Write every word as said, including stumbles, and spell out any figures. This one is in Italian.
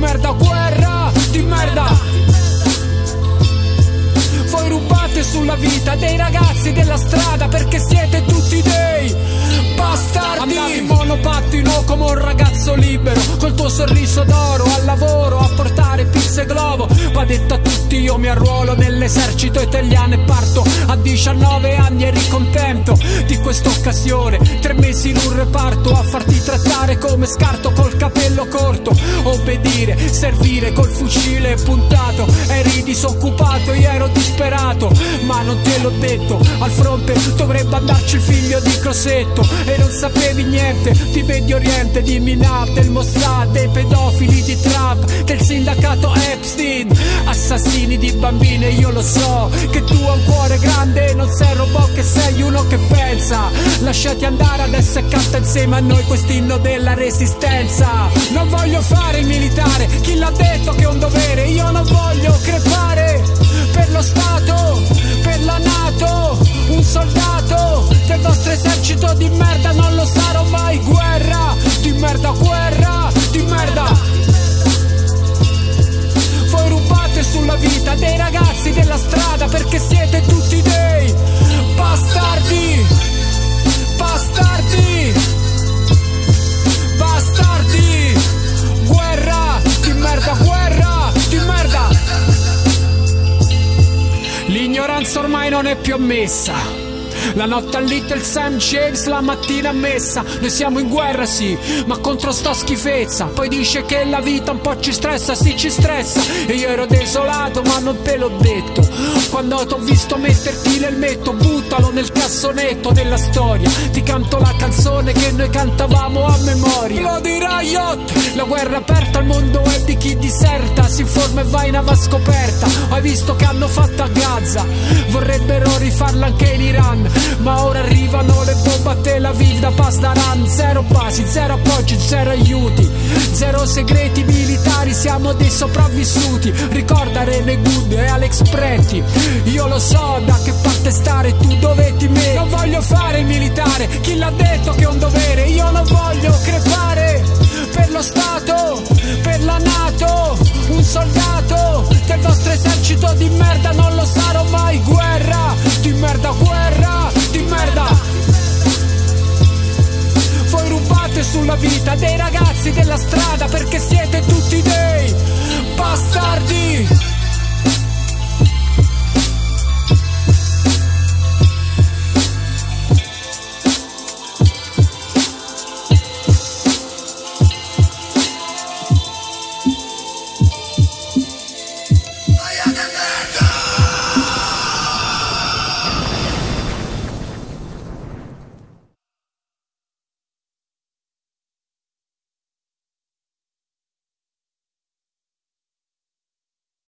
merda, guerra di merda. Voi rubate sulla vita dei ragazzi della strada perché siete tutti dei bastardi. Andavi in monopattino come un ragazzo libero, col tuo sorriso d'oro al lavoro a portare pizza e globo. Va detto a tutti, io mi arruolo nell'esercito italiano e parto a diciannove anni. Eri contento di questa occasione, tre mesi in un reparto a farti trattare come scarto col capello corto, obbedire, servire col fucile puntato. Eri disoccupato, io ero disperato, ma non te l'ho detto. Al fronte dovrebbe andarci il figlio di Crosetto e non sapevi niente di Medio Oriente, di Minab, del Mossad, dei pedofili di Trump, del sindacato Epstein, assassini di bambine. Io lo so che tu hai un cuore grande, non sei un robot, che sei uno che pensa. Lasciati andare adesso e canta insieme a noi quest'inno della resistenza. Non voglio fare il militare, chi l'ha detto che è un dovere? Io non voglio crepare per lo Stato, per la NATO, un soldato del vostro esercito di merda non lo sarò mai. Guerra di merda, guerra di merda. Voi rubate sulla vita dei ragazzi della strada perché siete tutti dei bastardi, bastardi, bastardi. Guerra di merda, guerra di merda. L'ignoranza ormai non è più ammessa. La notte al Little Saint James, la mattina a messa. Noi siamo in guerra sì, ma contro sta schifezza. Poi dice che la vita un po' ci stressa, sì ci stressa. E io ero desolato ma non te l'ho detto. Quando t'ho visto metterti l'elmetto, buttalo nel cassonetto della storia. Ti canto la canzone che noi cantavamo a memoria. Bloody Riot, la guerra aperta al mondo è di chi diserta, si informa e va in ava scoperta. Hai visto che hanno fatto a Gaza, vorrebbero rifarla anche in Iran, ma ora arrivano le bombe a Tel Aviv da Pasdaran. Zero basi, zero appoggi, zero aiuti, zero segreti militari, siamo dei sopravvissuti. Ricorda René Good e Alex Pretti, io lo so da che parte stare, tu dove ti metti. Non voglio fare il militare, chi l'ha detto che è un dovere? Io non voglio crepare per lo Stato, per la NATO, un soldato del vostro esercito di merda non lo sarò mai. Guerra di merda, guerra di merda. Voi rubate sulla vita dei ragazzi della strada perché siete tutti dei bastardi.